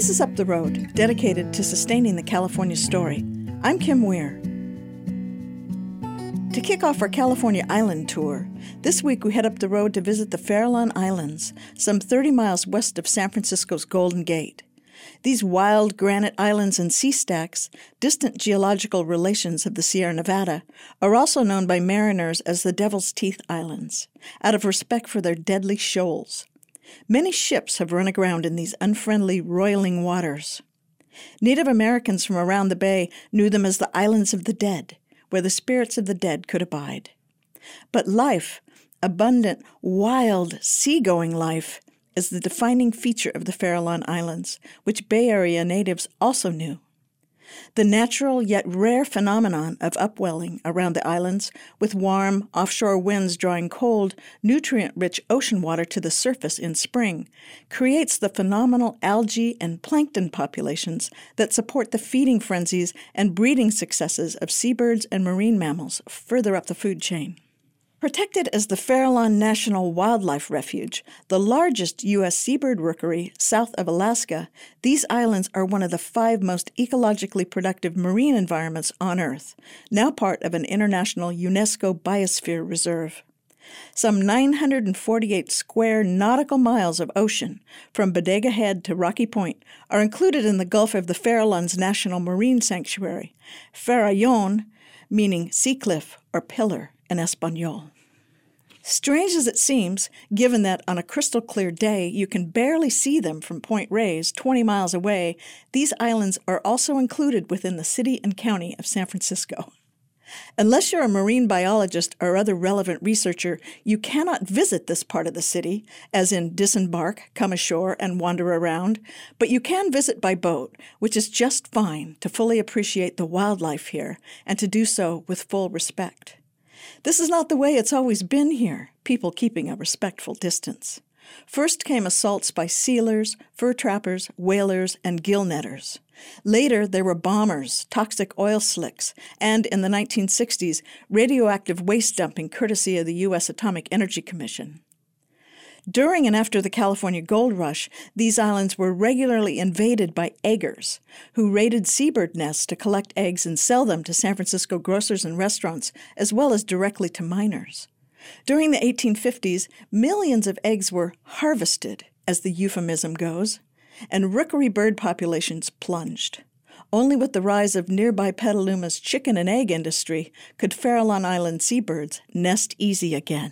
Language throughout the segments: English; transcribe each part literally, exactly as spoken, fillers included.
This is Up the Road, dedicated to sustaining the California story. I'm Kim Weir. To kick off our California Island tour, this week we head up the road to visit the Farallon Islands, some thirty miles west of San Francisco's Golden Gate. These wild granite islands and sea stacks, distant geological relations of the Sierra Nevada, are also known by mariners as the Devil's Teeth Islands, out of respect for their deadly shoals. Many ships have run aground in these unfriendly, roiling waters. Native Americans from around the bay knew them as the Islands of the Dead, where the spirits of the dead could abide. But life, abundant, wild, seagoing life, is the defining feature of the Farallon Islands, which Bay Area natives also knew. The natural yet rare phenomenon of upwelling around the islands, with warm, offshore winds drawing cold, nutrient-rich ocean water to the surface in spring, creates the phenomenal algae and plankton populations that support the feeding frenzies and breeding successes of seabirds and marine mammals further up the food chain. Protected as the Farallon National Wildlife Refuge, the largest U S seabird rookery south of Alaska, these islands are one of the five most ecologically productive marine environments on Earth, now part of an international UNESCO Biosphere Reserve. Some nine hundred forty-eight square nautical miles of ocean, from Bodega Head to Rocky Point, are included in the Gulf of the Farallons National Marine Sanctuary, Farallon meaning sea cliff or pillar in Espanol. Strange as it seems, given that on a crystal clear day you can barely see them from Point Reyes, twenty miles away, these islands are also included within the city and county of San Francisco. Unless you're a marine biologist or other relevant researcher, you cannot visit this part of the city, as in disembark, come ashore, and wander around, but you can visit by boat, which is just fine to fully appreciate the wildlife here and to do so with full respect. This is not the way it's always been here, people keeping a respectful distance. First came assaults by sealers, fur trappers, whalers, and gill netters. Later, there were bombers, toxic oil slicks, and in the nineteen sixties, radioactive waste dumping courtesy of the U S Atomic Energy Commission. During and after the California Gold Rush, these islands were regularly invaded by eggers, who raided seabird nests to collect eggs and sell them to San Francisco grocers and restaurants, as well as directly to miners. During the eighteen fifties, millions of eggs were harvested, as the euphemism goes, and rookery bird populations plunged. Only with the rise of nearby Petaluma's chicken and egg industry could Farallon Island seabirds nest easy again.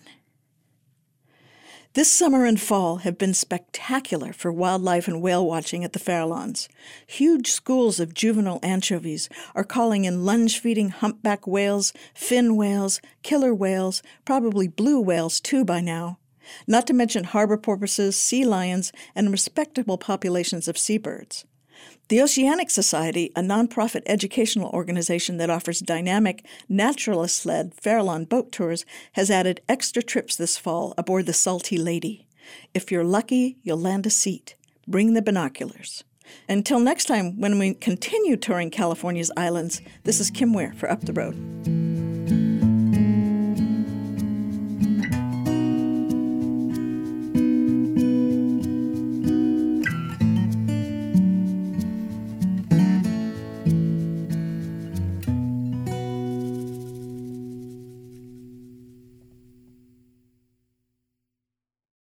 This summer and fall have been spectacular for wildlife and whale watching at the Farallons. Huge schools of juvenile anchovies are calling in lunge-feeding humpback whales, fin whales, killer whales, probably blue whales too by now, not to mention harbor porpoises, sea lions, and respectable populations of seabirds. The Oceanic Society, a nonprofit educational organization that offers dynamic, naturalist-led Farallon boat tours, has added extra trips this fall aboard the Salty Lady. If you're lucky, you'll land a seat. Bring the binoculars. Until next time, when we continue touring California's islands, this is Kim Weir for Up the Road.